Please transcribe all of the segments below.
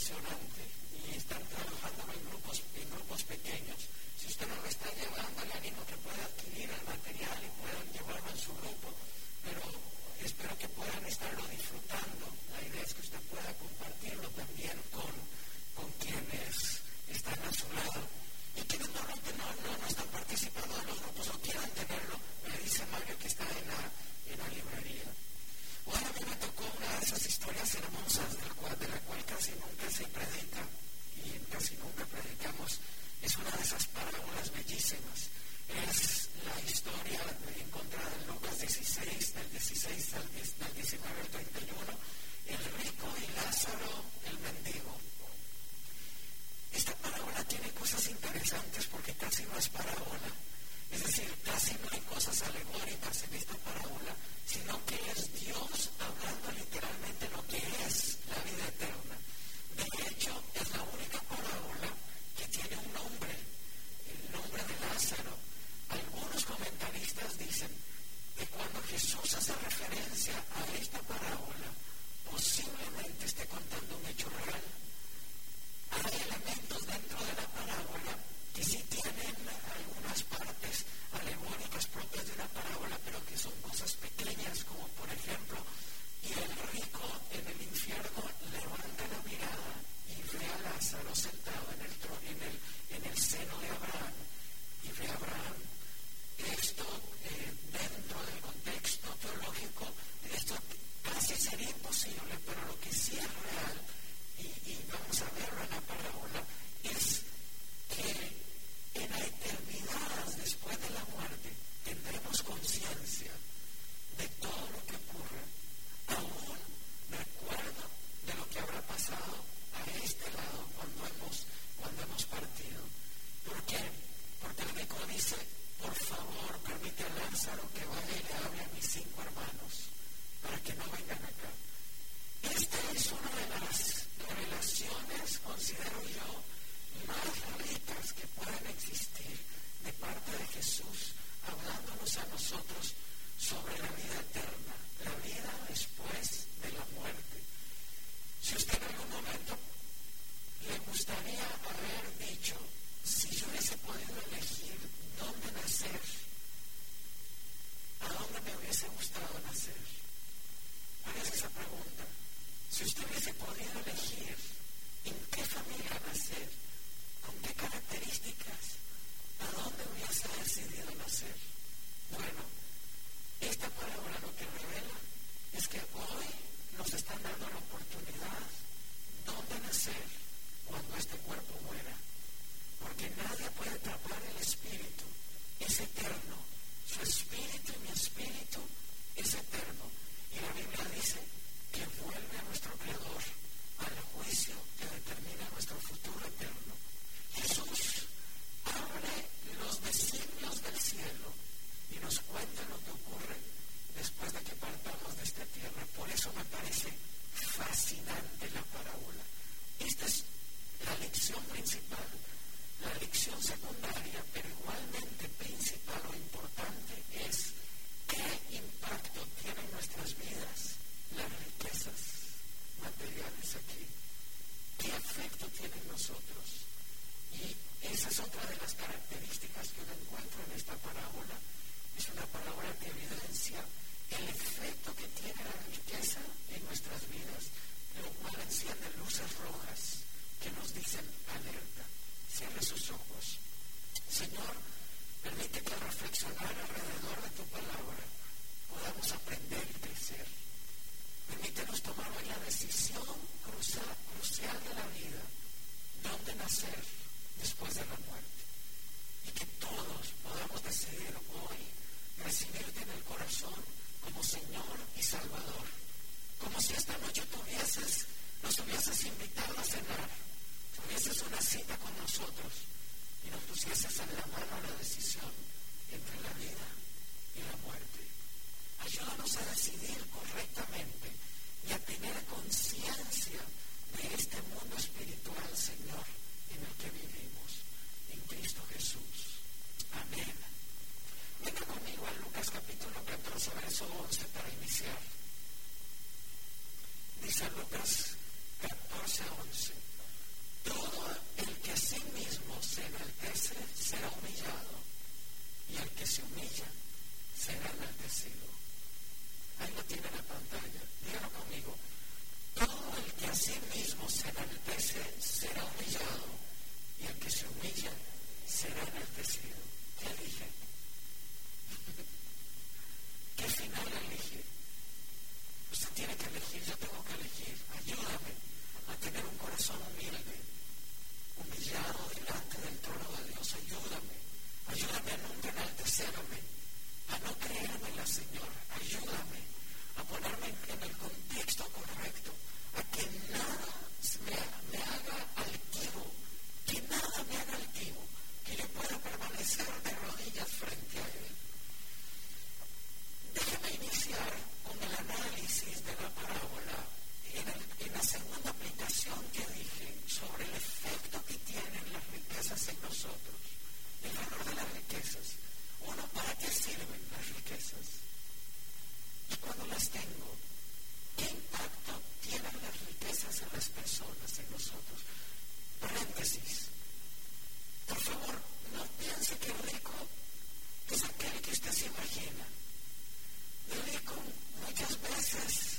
impresionante y están trabajando en grupos pequeños. Si usted no lo está llevando, le animo que pueda adquirir el material y puedan llevarlo en su grupo, pero espero que puedan estarlo disfrutando. La idea es que usted pueda compartirlo también con quienes están a su lado. Y quienes no están participando de los grupos o quieran tenerlo, me dice Mario que está en la librería. Bueno, a mí me tocó una de esas historias hermosas de la cual casi nunca se predica y casi nunca predicamos. Es una de esas parábolas bellísimas. Es la historia encontrada en Lucas 16, del 16 al 19 al 31, el rico y Lázaro, el mendigo. Esta parábola tiene cosas interesantes porque casi no es parábola. Es decir, casi no hay cosas alegóricas en esta parábola, sino que es Dios hablando literalmente lo que es la vida eterna. De hecho, es la única parábola que tiene un nombre, el nombre de Lázaro. Algunos comentaristas dicen que cuando Jesús hace referencia a esta parábola, posiblemente esté contando un hecho real. Hay elementos dentro de la parábola que sí tienen algunas partes alegóricas propias de una parábola, pero que son cosas pequeñas, como por ejemplo, y el rico en el infierno levanta la mirada y ve a Lázaro sentado en el seno de Abraham, y ve a Abraham. Esto, dentro del contexto teológico, esto casi sería imposible, pero lo que sí es real, y vamos a verlo en la parábola, es que en la eternidad, después de la muerte, tendremos conciencia de todo lo que ocurre, aún recuerdo de lo que habrá pasado a este lado cuando hemos partido. ¿Por qué? Porque el rico dice: por favor, permite a Lázaro que vaya y le hable a mis 5 hermanos para que no vengan acá. Esta es una de las revelaciones, considero yo, más ricas que puedan existir de parte de Jesús, hablándonos a nosotros sobre la vida eterna, la vida después de la muerte. Si usted en algún momento le gustaría haber dicho: si yo hubiese podido elegir dónde nacer, ¿a dónde me hubiese gustado nacer? Hágase esa pregunta. Si usted hubiese podido elegir en qué familia nacer, con qué características, ¿a dónde hubiese decidido nacer? Bueno, esta parábola lo que revela es que hoy nos están dando la oportunidad dónde nacer cuando este cuerpo muera. Porque nadie puede atrapar el espíritu, es eterno. Su espíritu y mi espíritu es eterno. Y la Biblia dice que vuelve a nuestro Creador al juicio que determina nuestro futuro eterno. Jesús abre los designios del cielo y nos cuenta lo que ocurre después de que partamos de esta tierra. Por eso me parece fascinante la parábola. Esta es la lección principal. La lección secundaria, pero igualmente principal o importante, es qué impacto tienen en nuestras vidas las riquezas materiales aquí. ¿Qué efecto tienen en nosotros? Y esa es otra de las características que uno encuentra en esta parábola. Es una parábola que evidencia el efecto que tiene la riqueza en nuestras vidas, lo cual enciende luces rojas que nos dicen: alerta. Cierre sus ojos. Señor, permite que al reflexionar alrededor de tu palabra podamos aprender y crecer. Permítenos tomar hoy la decisión crucial de la vida, dónde nacer después de la muerte. Y que todos podamos decidir hoy recibirte en el corazón como Señor y Salvador. Como si esta noche nos hubieses invitado a cenar, tuvieses una cita con nosotros y nos pusieses en la mano la decisión entre la vida y la muerte. Ayúdanos a decidir correctamente y a tener conciencia de este mundo espiritual, Señor, en el que vivimos, en Cristo Jesús. Amén. Venga conmigo a Lucas capítulo 14, verso 11 para iniciar. Dice Lucas 14, 11. Todo el que a sí mismo se enaltece será humillado, y el que se humilla será enaltecido. Ahí lo tiene en la pantalla. Dígalo conmigo. Todo el que a sí mismo se enaltece será humillado, y el que se humilla será enaltecido. ¿Qué elige? ¿Qué final elige? Usted tiene que elegir, yo tengo que elegir. Ayúdame a tener un corazón humilde, humillado delante del trono de Dios. Ayúdame a nunca enaltecerme, a no creérmela, Señor. Ayúdame a ponerme en el contexto correcto, a que nada me haga altivo, que nada me haga altivo, que yo pueda permanecer de rodillas frente a Él. Déjame iniciar con el análisis de la parábola en la segunda aplicación que dije sobre el efecto que tienen las riquezas en nosotros, el valor de las riquezas. Uno, ¿para qué sirven las riquezas? Y cuando las tengo, ¿qué impacto tienen las riquezas en las personas, en nosotros? Paréntesis. Por favor, no piense que el rico es aquel que usted se imagina. El rico muchas veces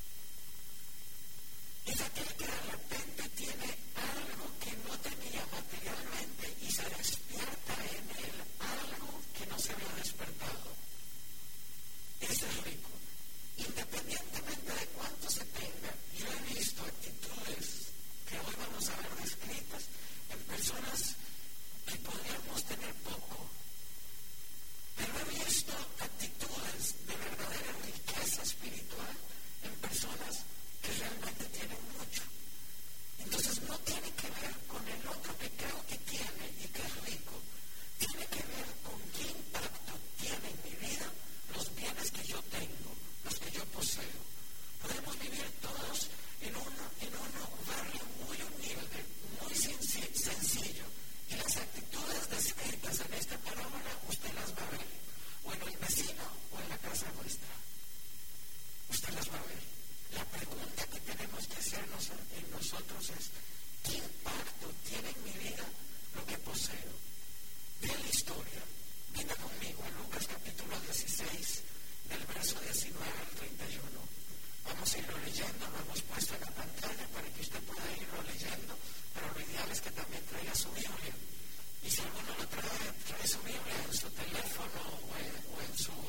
es aquel que de repente tiene algo que no tenía materialmente y se despierta en él algo que no se había despertado. Ese es rico. Independientemente de cuánto se tenga, yo he visto actitudes que hoy vamos a ver descritas en personas que podríamos tener poco. Pero he visto actitudes de verdadera riqueza espiritual en personas que realmente tienen mucho. Entonces no tiene que ver con el otro que creo que tiene y que es rico. Tiene que ver con qué impacto tiene en mi vida los bienes que yo tengo, los que yo poseo. Podemos vivir todos en un barrio muy humilde, muy sencillo. Y las actitudes descritas en esta parábola usted las va a ver, o en el vecino o en la casa nuestra. Usted las va a ver. La pregunta que tenemos que hacernos en nosotros es: ¿qué impacto tiene en mi vida lo que poseo? Vean la historia. Venga conmigo a Lucas capítulo 16, del verso 19 al 31. Vamos a irlo leyendo, lo hemos puesto en la pantalla para que usted pueda irlo leyendo, pero lo ideal es que también traiga su Biblia. Y si alguno lo trae su Biblia en su teléfono o en su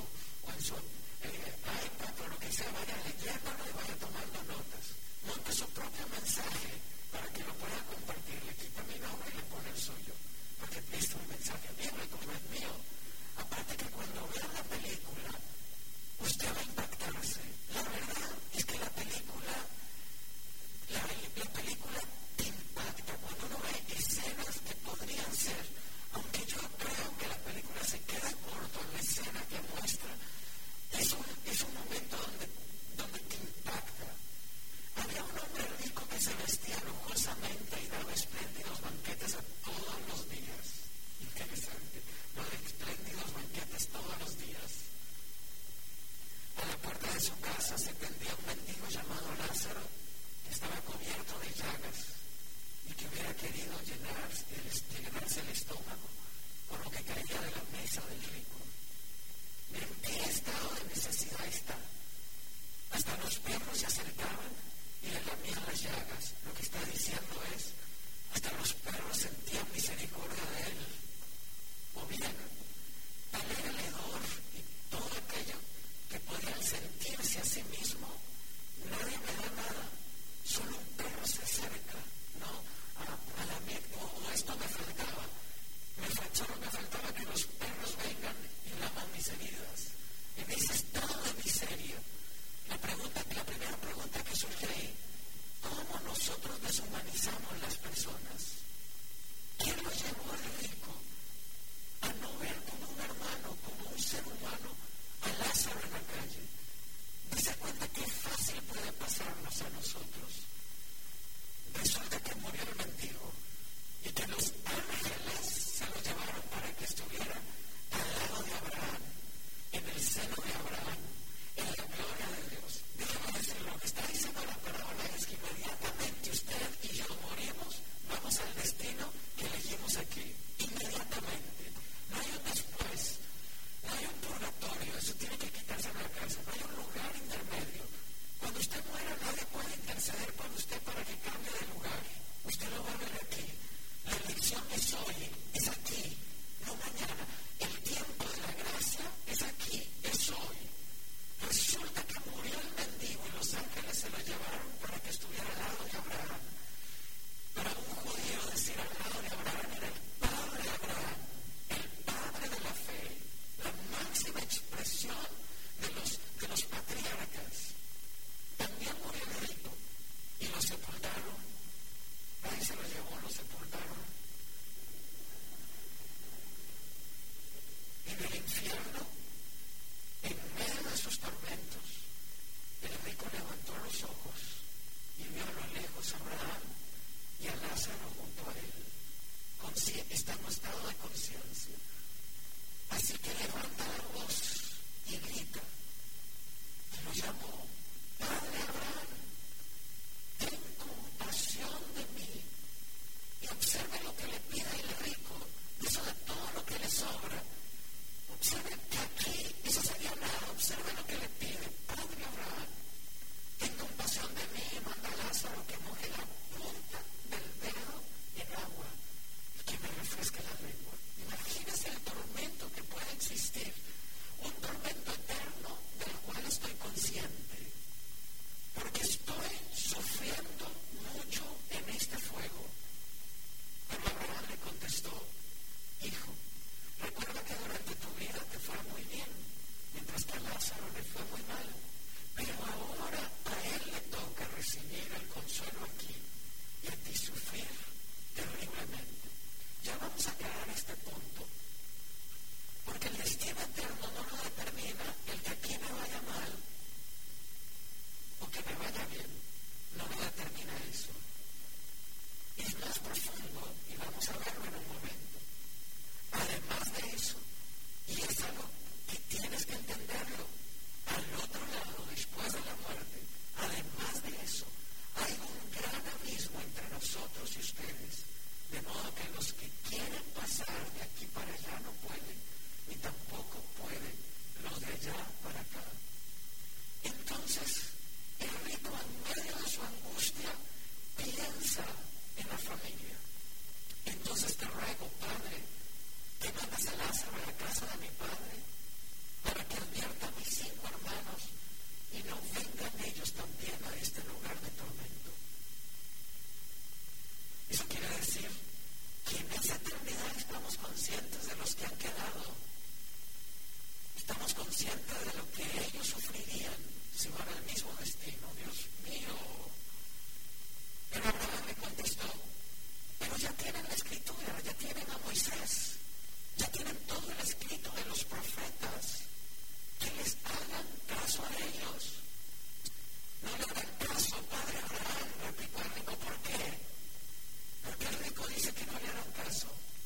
iPad o lo que sea, vaya leyéndolo y vaya tomando notas. Monte su propio mensaje para que lo pueda compartir. Le quita mi nombre y le pone el suyo, porque este es un mensaje bíblico, no es mío. Aparte que cuando vea la película, usted va a impactarse. La verdad es que la película te impacta cuando uno ve escenas que podrían ser, aunque yo creo que la película se queda corto en la escena que muestra, es un momento donde te impacta. Había un hombre rico que se vestía lujosamente y daba espléndidos banquetes a todos los días. Interesante, los espléndidos banquetes todos los días. A la puerta de su casa se tendía un mendigo llamado Lázaro, que estaba cubierto de llagas y que hubiera querido llenarse el estómago por lo que caía de la mesa del rico. Miren, ¿qué estado de necesidad está? Hasta los perros se acercaban y le lamían las llagas. Lo que está diciendo es: hasta los perros sentían misericordia de él. O bien, tal era el hedor y todo aquello que podían sentirse a sí mismo. Nadie me da nada, solo un perro se acerca, ¿no? A la mía, o esto me faltaba. Solo me faltaba que los perros vengan y laman mis heridas. En ese estado de miseria, la primera pregunta que surge ahí: ¿cómo nosotros deshumanizamos las personas? ¿Quién lo llevó al rico a no ver como un hermano, como un ser humano, a Lázaro en la calle? ¿Se cuenta qué fácil puede pasarnos a nosotros? Resulta que murió el mendigo y que los ángeles se lo llevaron para que estuviera al lado de Abraham, en el seno de Abraham, en la gloria de Dios. Déjame decir, lo que está diciendo la parábola es que inmediatamente usted y yo morimos lo sepultaron. Nadie se lo llevó, lo sepultaron. En el infierno, en medio de sus tormentos, el rico levantó los ojos y vio a lo lejos a Abraham y a Lázaro junto a él. Está en un estado de conciencia. Así que levanta la voz y grita. Y lo llamó: Padre Abraham, ten compasión de mí. Y observe lo que le pide el rico, eso de todo lo que le sobra. Observe que aquí, eso sería nada. Observe lo que le pide. Padre Abraham, ten compasión de mí y manda a Lázaro que moje la punta del dedo en agua y que me refresque la lengua. Imagínese el tormento que puede existir, un tormento eterno del cual estoy consciente, porque estoy sufriendo mucho en este fuego. Pero Abraham le contestó: Hijo, recuerda que durante tu vida te fue muy bien, mientras que a Lázaro le fue muy mal. Pero ahora a él le toca recibir el consuelo aquí y a ti sufrir terriblemente. Ya vamos a aclarar este punto, porque el destino eterno no lo determina el que aquí me vaya mal o que me vaya bien. No lo determina eso. Es más profundo y vamos a verlo en un momento. Además de eso, y es algo que tienes que entenderlo, al otro lado, después de la muerte, además de eso, hay un gran abismo entre nosotros y ustedes, de modo que los que quieren pasar de aquí para allá no pueden, ni tampoco pueden los de allá para acá. Entonces, el rico, en medio de su angustia, piensa en la familia. Entonces te ruego, Padre, que mandas a Lázaro a la casa de mi padre, para que advierta a mis 5 hermanos y no vengan ellos también a este lugar de tormento. Eso quiere decir que en esa eternidad estamos conscientes de los que han quedado. Estamos conscientes de lo que ellos sufrirían si van al mismo destino. Dios mío. Pero Abraham le contestó: pero ya tienen la escritura, ya tienen a Moisés, ya tienen todo el escrito de los profetas. Que les hagan caso a ellos. No le hagan caso, Padre Abraham, replicó el rico. ¿Por qué? Porque el rico dice que no le harán caso.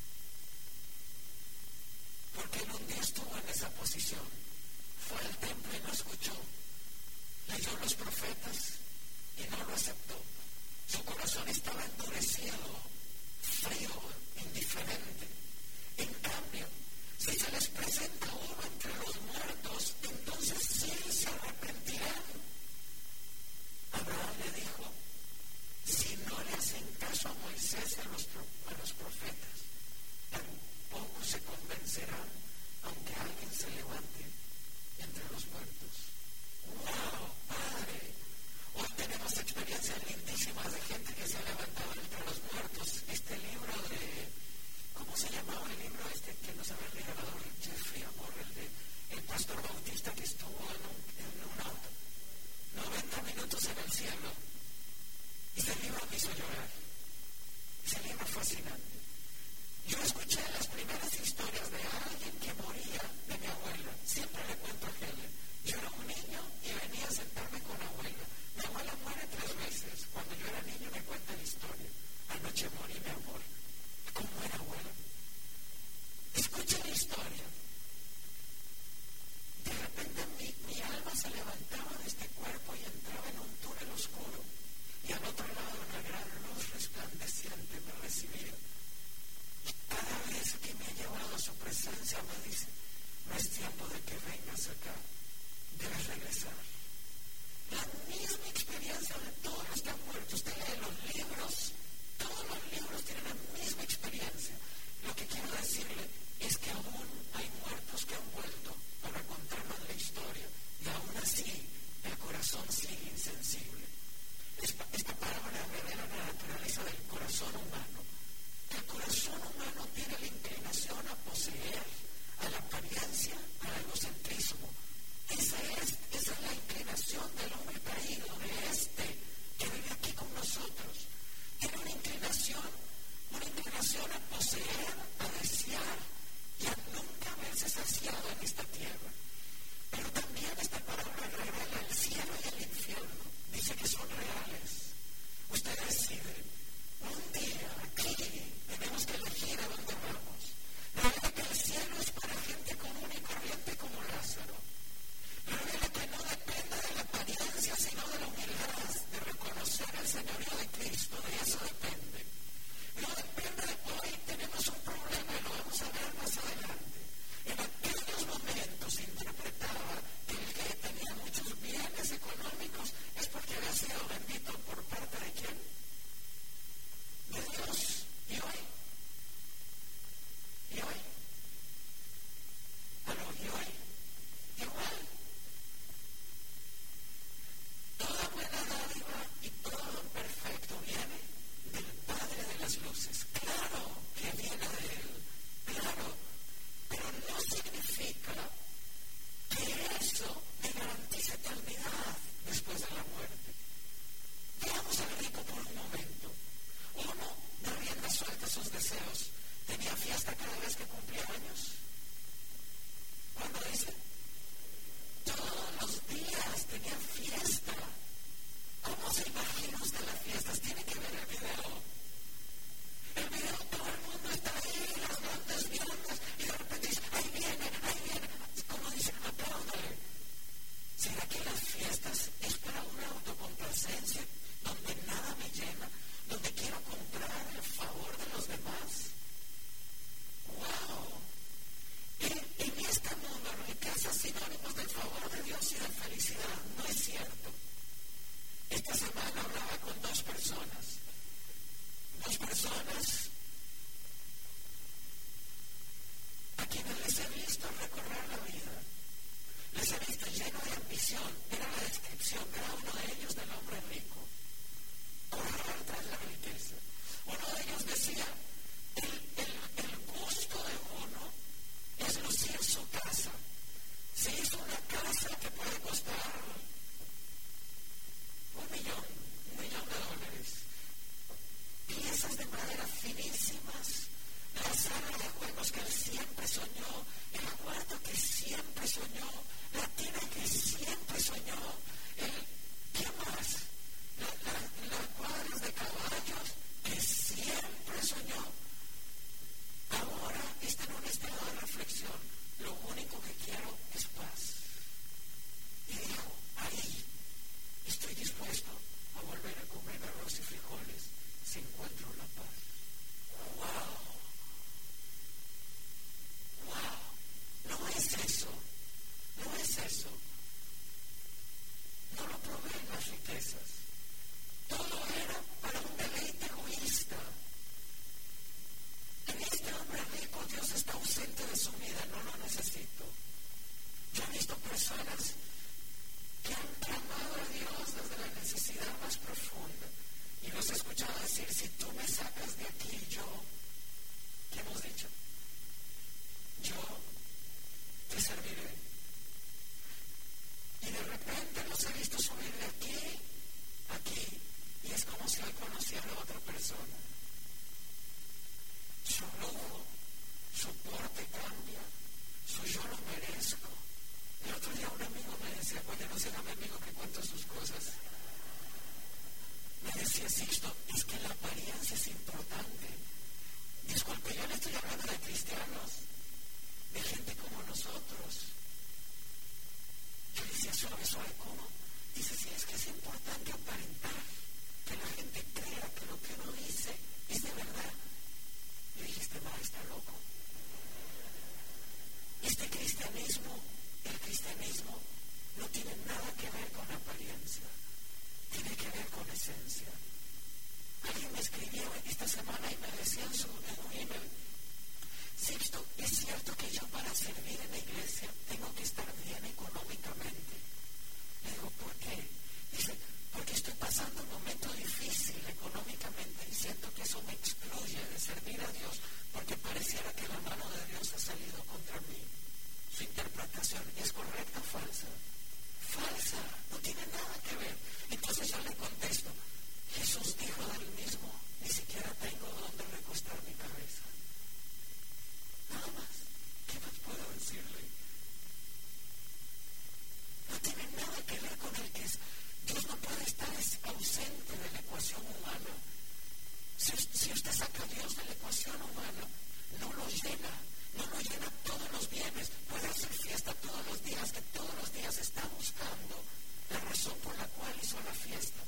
Porque él un día estuvo en esa posición. Fue al templo y no escuchó. Leyó los profetas y no lo aceptó. Su corazón estaba endurecido, frío, indiferente. En cambio, si se les presenta uno entre los muertos, entonces sí se arrepentirán. Abraham le dijo: si no le hacen caso a Moisés y a los profetas, tampoco se convencerán, aunque alguien se levante entre los muertos. ¡Wow, Padre! Hoy tenemos experiencias lindísimas de gente que se ha levantado entre los muertos. Este libro de... ¿cómo se llamaba el libro que nos había regalado Jeffrey Amor? El pastor bautista que estuvo en un auto 90 minutos en el cielo. Y ese libro me hizo llorar. Ese libro fascinante. Yo escuché las primeras historias de alguien que moría de mi abuela. Siempre le cuento a Helen. Yo era un niño y venía a sentarme con abuela. Mi abuela muere 3 veces. Cuando yo era niño me cuenta la historia. Anoche morí, mi amor. ¿Cómo era, abuela? Escucha la historia. De repente mi alma se levantaba de este cuerpo y entraba en un túnel oscuro. Y al otro lado una gran luz resplandeciente me recibía. Y cada vez que me ha llevado a su presencia me dice: no es tiempo de que vengas acá, debes regresar. La misma experiencia de todos los que han muerto. Usted lee los libros, todos los libros tienen la misma experiencia. Lo que quiero decirle es que aún hay muertos que han vuelto para contarnos la historia, y aún así el corazón sigue insensible. Esta palabra revela la naturaleza del corazón humano. El corazón humano tiene la inclinación a poseer, a la apariencia, al egocentrismo. Esa es la inclinación del hombre caído, de este que vive decir, si tú me sacas de aquí, yo, ¿qué hemos dicho? Yo te serviré. Y de repente los he visto subir de aquí, y es como si hoy conociera a otra persona. Su lujo, su porte cambia, su yo lo merezco. El otro día un amigo me decía, oye, no será mi amigo que cuenta sus cosas. Me decía, Sixto, es que la apariencia es importante. Disculpe, yo le estoy hablando de cristianos, de gente como nosotros. Yo le decía, suave, ¿cómo? Dice, sí, es que es importante aparentar, que la gente crea que lo que uno dice es de verdad. Y dije, este man está loco. El cristianismo no tiene nada que ver con apariencia, tiene que ver con esencia. Alguien me escribió esta semana y me decía en un email, Sixto, es cierto que yo para servir en la iglesia tengo que estar bien económicamente. Le digo, ¿por qué? Dice, porque estoy pasando un momento difícil económicamente y siento que eso me excluye de servir a Dios, porque pareciera que la mano de Dios ha salido contra mí. Su interpretación es correcta o falsa. Falsa, no tiene nada que ver. Entonces yo le contesto, Jesús dijo del mismo, ni siquiera tengo dónde recostar mi cabeza. Nada más, ¿qué más puedo decirle? No tiene nada que ver con el que es. Dios no puede estar ausente de la ecuación humana. Si usted saca a Dios de la ecuación humana, no lo llena todos los bienes, puede hacer fiesta todos los días, que todos los días está buscando la razón por la cual hizo la fiesta.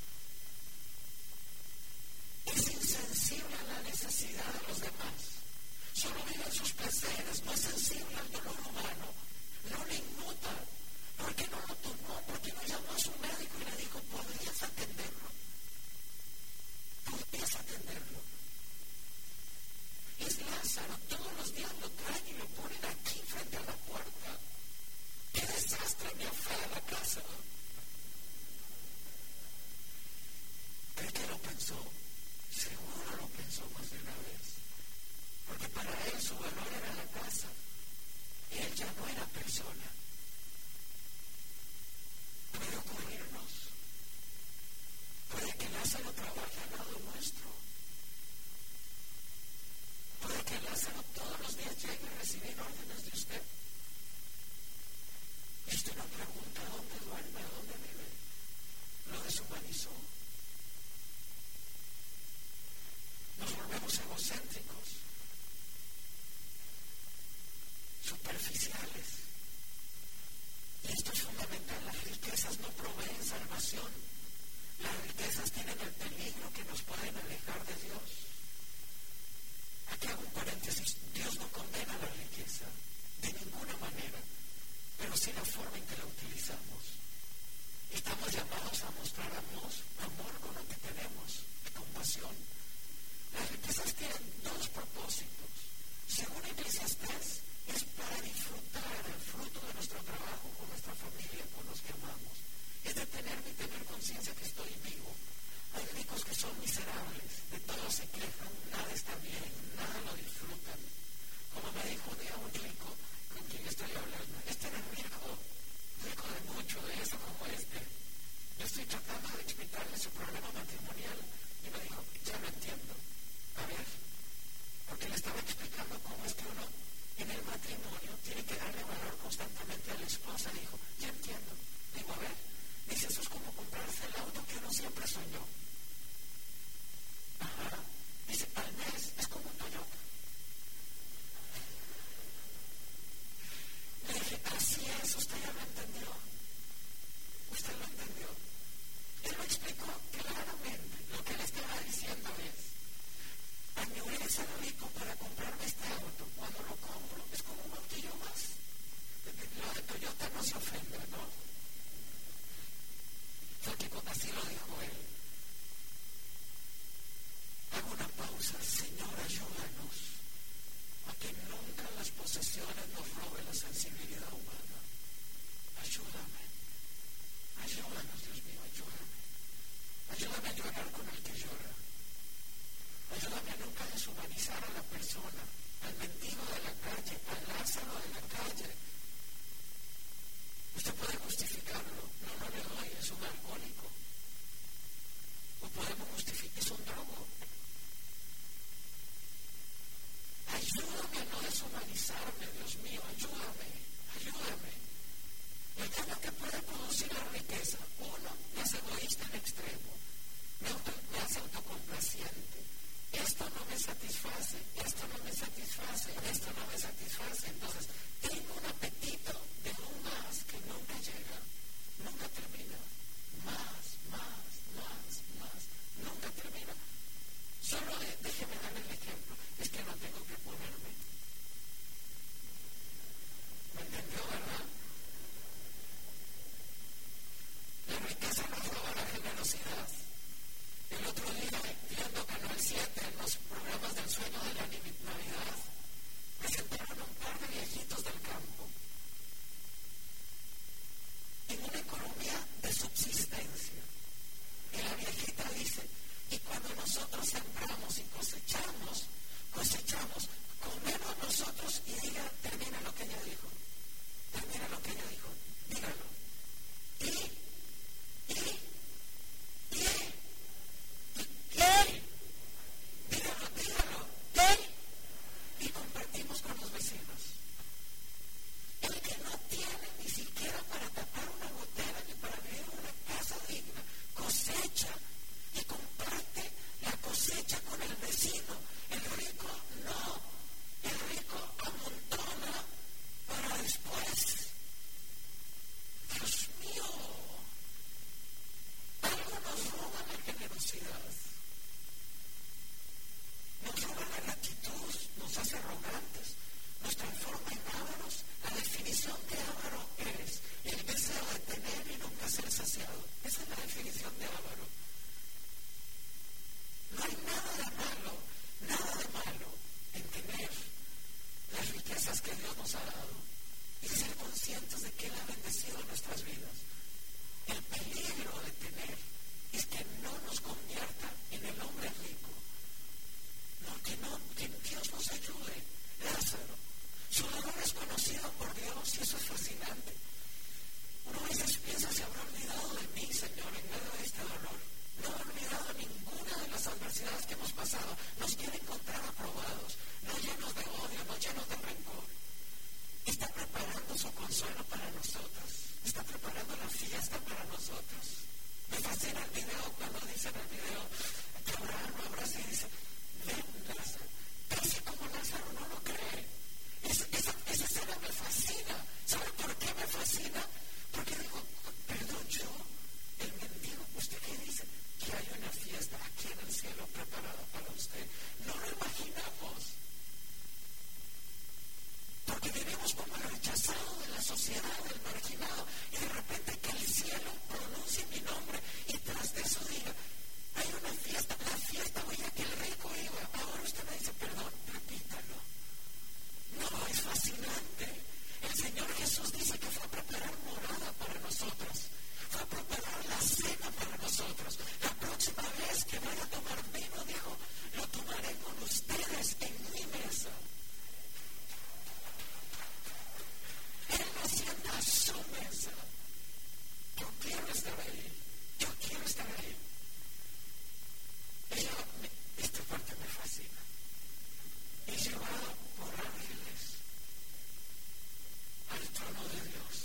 Es insensible a la necesidad de los demás, solo vive en sus placeres, no es sensible al dolor humano, no le inmuta. ¿Por qué no lo tomó? ¿Por qué no llamó a su médico y le dijo, podrías atenderlo? Podrías atenderlo. Es Lázaro, todos los días lo traen y lo ponen aquí frente a la puerta. ¡Qué desastre! Me afea la casa. ¿Cree que lo pensó? Seguro lo pensó más de una vez. Porque para él su valor era la casa. Él ya no era persona. Puede ocurrirnos. Puede que Lázaro trabaje al lado nuestro. Puede que Lázaro todos los días llegue a recibir órdenes de usted. Y usted no pregunta dónde duerme, dónde vive. Lo deshumanizó. Nos volvemos egocéntricos, superficiales. Y esto es fundamental. Las riquezas no proveen salvación. Las riquezas tienen el peligro que nos pueden alejar de Dios. Aquí hago un paréntesis. Dios no condena la riqueza de ninguna manera, pero sí la forma en que la utilizamos. Estamos llamados a mostrar amor con lo que tenemos, compasión. Las riquezas tienen dos propósitos. Según Eclesiastés, es para disfrutar el fruto de nuestro trabajo con nuestra familia, con los que amamos. Es detenerme y tener conciencia que estoy vivo. Hay ricos que son miserables, de todo se quejan, nada está bien, nada lo disfrutan. Como me dijo un día un rico con quien estoy hablando, este era rico de mucho, de eso como este. Yo estoy tratando de explicarle su problema matrimonial y me dijo, ya lo entiendo. A ver, porque le estaba explicando cómo es que uno en el matrimonio tiene que darle valor constantemente a la esposa. Dijo, ya entiendo. Digo, a ver, dice, eso es como comprarse el auto que uno siempre soñó. Ajá. Dice, Ayúdame a nunca deshumanizar a la persona, al mendigo de la calle, al Lázaro de la calle. Usted puede justificarlo. No le doy, es un alcohólico. O podemos justificar, es un drogo. Ayúdame a no deshumanizarme, Dios mío, ayúdame. El daño que puede producir la riqueza, uno, me hace egoísta en extremo, me hace autocomplaciente. Esto no me satisface. Entonces, tengo un apetito de un más que nunca llega, nunca termina. Más, nunca termina. Solo déjeme darle el ejemplo. Es que no tengo que ponerme. ¿Me entendió, verdad? La riqueza nos roba la generosidad. El otro día, viendo Canal 7 en los programas del sueño de la Navidad, presentaron a un par de viejitos del campo en una economía de subsistencia. Y la viejita dice, y cuando nosotros sembramos y cosechamos, comemos nosotros y diga, termina lo que ella dijo, dígalo. Y compartimos con los vecinos. El que no tiene ni siquiera para tapar una gotera ni para vivir en una casa digna, cosecha y comparte la cosecha con el vecino. El rico no. El rico amontona para después. Dios mío. Algo nos roba la generosidad. Nos roba la gratitud, nos hace arrogantes, nos transforma en ávaros. La definición de avaro es el deseo de tener y nunca ser saciado. Esa es la definición de avaro. No hay nada de malo en tener las riquezas que Dios nos ha dado y ser conscientes de que Él ha bendecido nuestras vidas. El peligro de tener es que no nos convierta en el hombre rico. Que Dios nos ayude. Lázaro, su dolor es conocido por Dios y eso es fascinante. Uno a veces piensa, se habrá olvidado de mí, Señor, en medio de este dolor. No ha olvidado ninguna de las adversidades que hemos pasado. Nos quiere encontrar aprobados, no llenos de odio, no llenos de rencor. Está preparando su consuelo para nosotros. Está preparando la fiesta para nosotros. Me fascina el video cuando dice en el video que Abraham lo abraza y dice, ven, Lázaro. Casi como Lázaro no lo cree. Esa escena me fascina. ¿Sabe por qué me fascina? Porque digo, perdón, yo, el mendigo, ¿usted qué dice? Que hay una fiesta aquí en el cielo preparada para usted. No lo imaginamos. Porque vivimos como el rechazado de la sociedad, el marginado, y de repente que el cielo pronuncie mi nombre y tras de eso diga, hay una fiesta, la fiesta, oye, que el rico iba. Ahora usted me dice, perdón, repítalo. No, es fascinante. El Señor Jesús dice que fue a preparar morada para nosotros. Fue a preparar la cena para nosotros. La próxima vez que vaya a tomar vino, dijo, lo tomaré con ustedes en mi mesa. Él nos sienta a su mesa. Yo quiero estar ahí. Esta parte me fascina. Es llevado por ángeles al trono de Dios.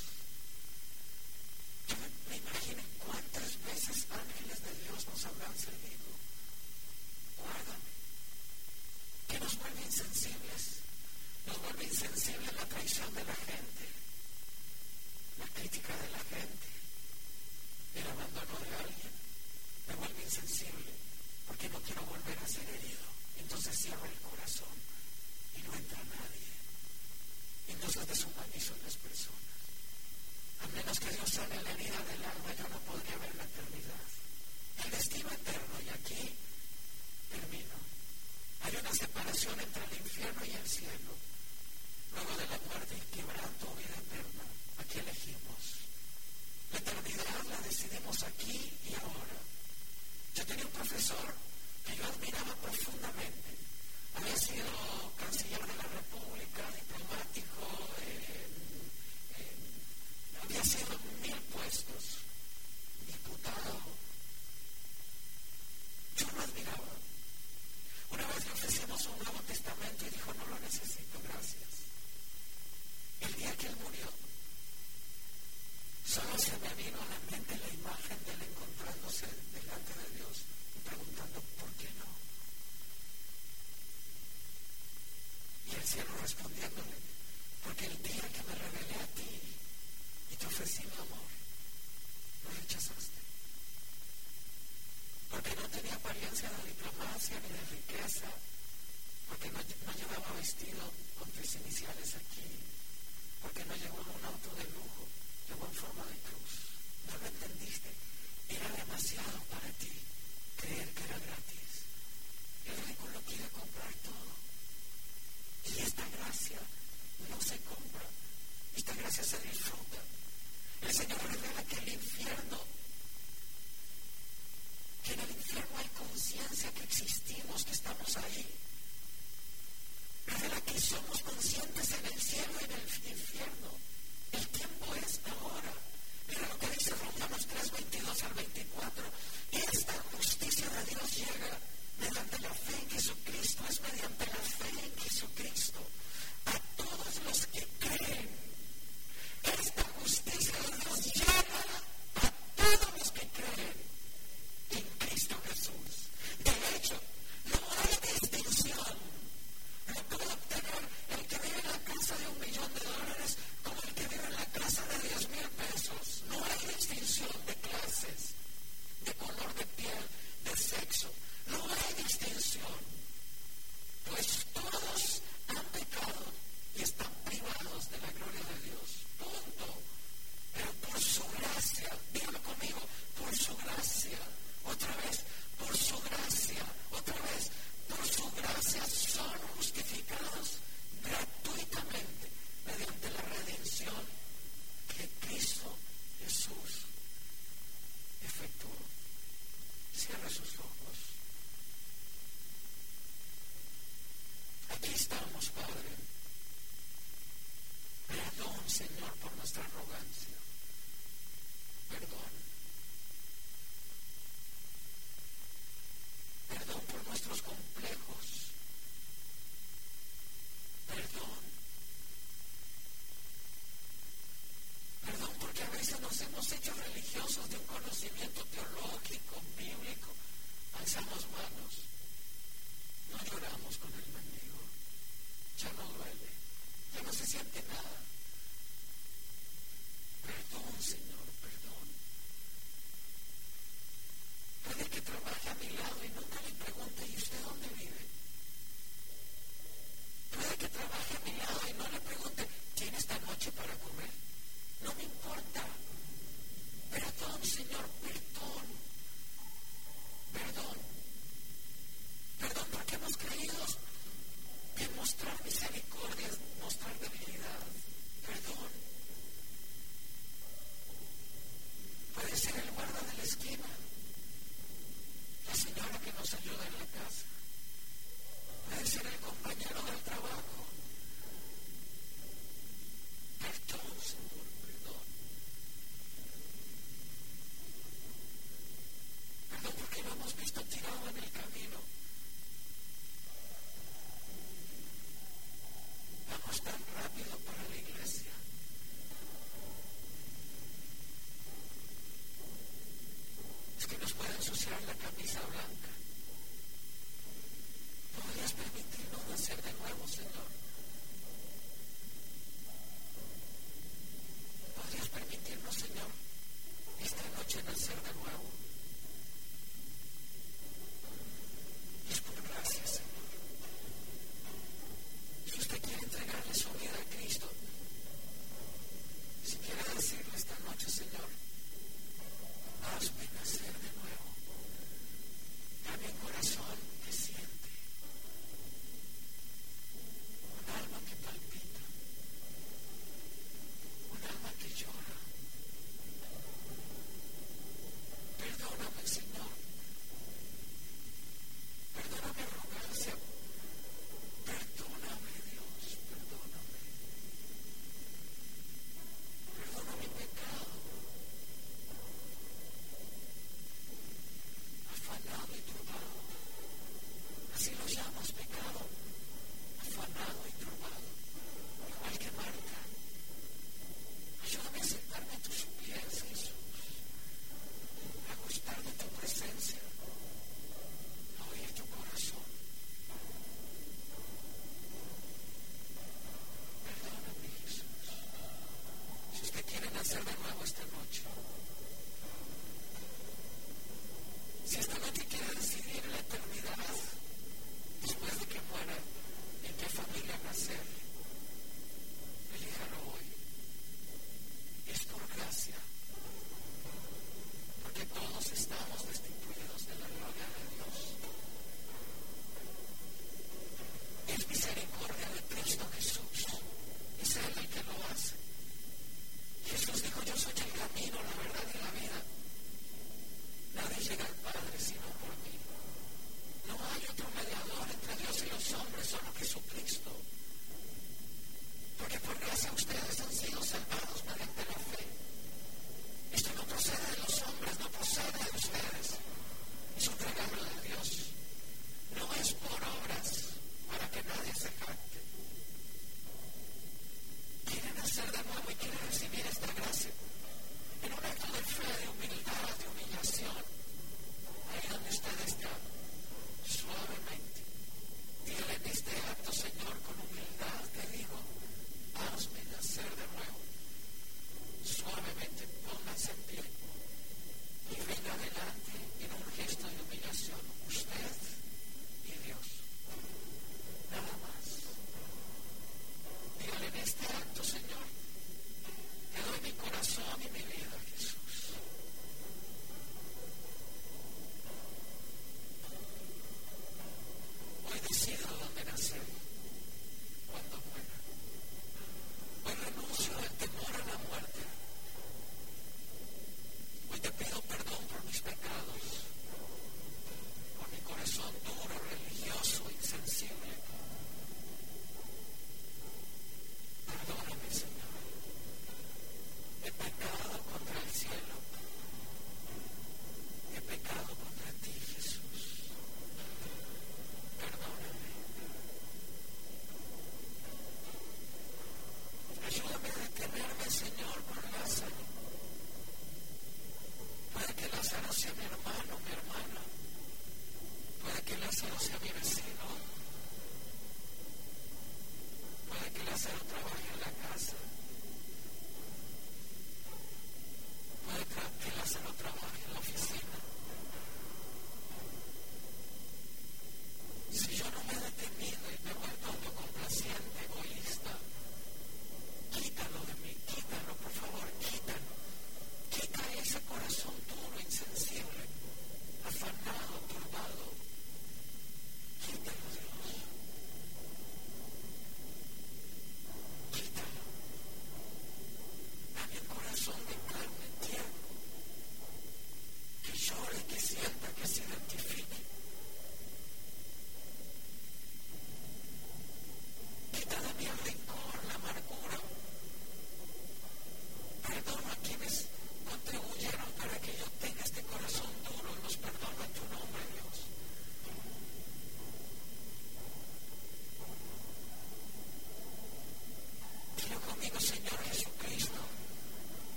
Yo me imagino cuántas veces ángeles de Dios nos habrán servido. Guárdame. Que nos vuelve insensibles. Nos vuelve insensibles la traición de la gente, la crítica de la gente, el abandono de alguien. Me vuelve insensible porque no quiero volver a ser herido. Entonces cierro el corazón y no entra nadie. Entonces deshumanizo a las personas. A menos que Dios sane la herida del alma, yo no podría ver la eternidad. El destino eterno, y aquí termino. Hay una separación entre el infierno y el cielo. Luego de la muerte, quebranto, vida eterna. Aquí elegimos. La eternidad la decidimos aquí y ahora. Yo tenía un profesor que yo admiraba profundamente. Había sido canciller de la República, diplomático, había sido en 1000 puestos, diputado. Yo lo admiraba. Una vez le ofrecimos un Nuevo Testamento y dijo, no lo necesito, gracias. El día que él murió, solo se me vino a la mente la imagen de él encontrándose delante de Dios y preguntando, ¿por qué no? Y el cielo respondiéndole, porque el día que me revelé a ti y te ofrecí mi amor, lo rechazaste. Porque no tenía apariencia de diplomacia ni de riqueza, porque no llevaba vestido con 3 iniciales aquí, porque no llegó en un auto de lujo, llegó en forma de cruz. No lo entendiste. Era demasiado para ti creer que era gratis. El ridículo quiere comprar todo. Y esta gracia no se compra. Esta gracia se disfruta. El Señor revela que el infierno, que en el infierno hay conciencia que existimos, que estamos ahí. Revela que somos conscientes en el cielo y en el infierno. El tiempo es ahora. Mira lo que dice Romanos 3:22 al 24. Esta justicia de Dios llega mediante la fe en Jesucristo. Es mediante la fe en Jesucristo a todos los que creen. Esta justicia de Dios llega a todos los que creen en Cristo Jesús. De hecho, no hay distinción. No puede obtener el que vive en la casa de $1 millón como el que vive en la casa de 10,000 pesos. No hay distinción de clases, de color de piel, de sexo. No hay distinción. Pues todos han pecado y están privados de la gloria de Dios. Punto. Pero por su gracia, dígalo conmigo, por su gracia, otra vez, por su gracia, otra vez, por su gracia son justificados gratuitamente mediante la redención que Cristo Jesús efectuó. Cierra sus ojos. Aquí estamos, Padre. Perdón, Señor, por nuestra arrogancia. Perdón. Perdón por nuestros complejos. Perdón. Perdón porque a veces nos hemos hecho religiosos de un conocimiento teológico, bíblico. Alzamos manos. No lloramos con el mendigo. Ya no duele. Ya no se siente nada. Perdón, Señor, perdón. Puede que trabaje a mi lado y no